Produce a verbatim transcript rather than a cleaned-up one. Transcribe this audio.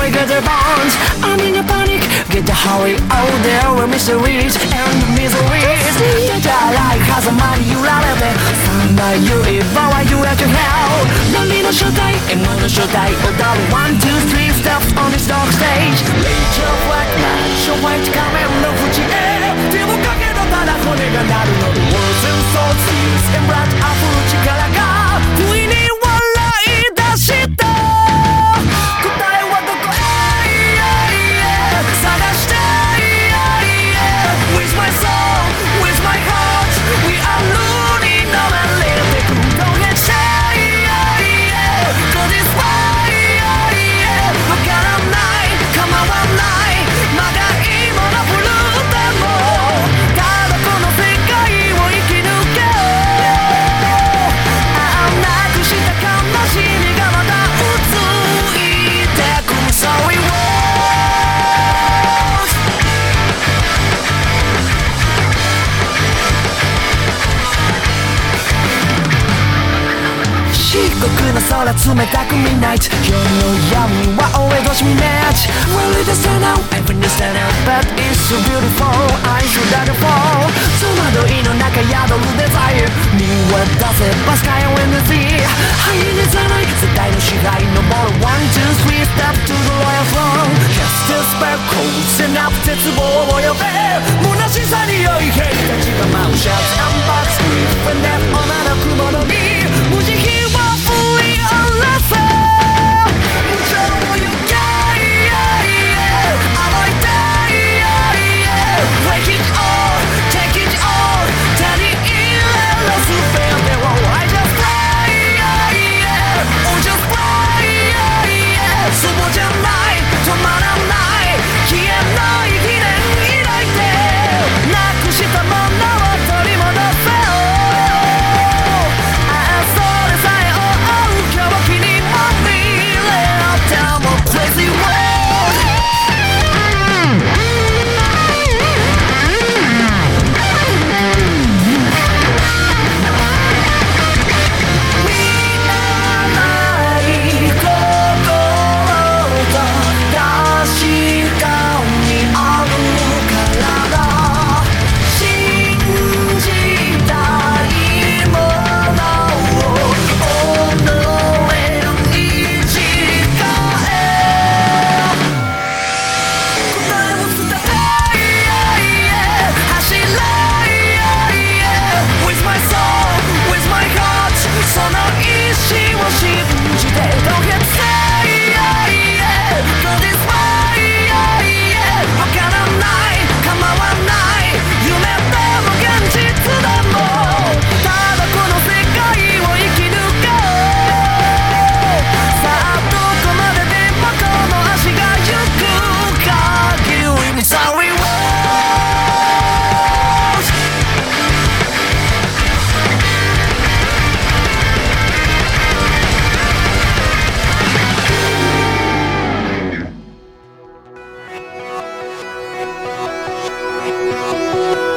break their bonds. I'm in a panic, get the hurry. Oh, there were mysteries and miseries. Get a like 狭間に揺られて三枚指場は揺らぐ hell。 何の正体、獲物の正体踊る One, two, three steps on this dark stage。 Reach your black man, show white 仮面の縁へ手をかけたただ骨が鳴るの。 The words and souls, tears and blood 溢る力が不意に笑い出した答えはどこへ探して With my soul, with my heart We are running on a little bit Don't get shy Go this way わからない構わないまだいいもの振るってもただこの世界を生き抜けあんなくした悲しみがまたうついてく Sorry world 漆黒の空冷たく Midnight 夜の闇は俺越し見 Match Really the sun out I feel the sun out But it's so beautiful I should let it fall 戸惑いの中宿るデザイン見渡せば Sky and the sea 灰にさない世界の支配登る One, two, three step to the royal throne Cast the spell 構成なく絶望を呼べ虚しさに酔い兵たちが舞う Shouts and bucks We've been left on a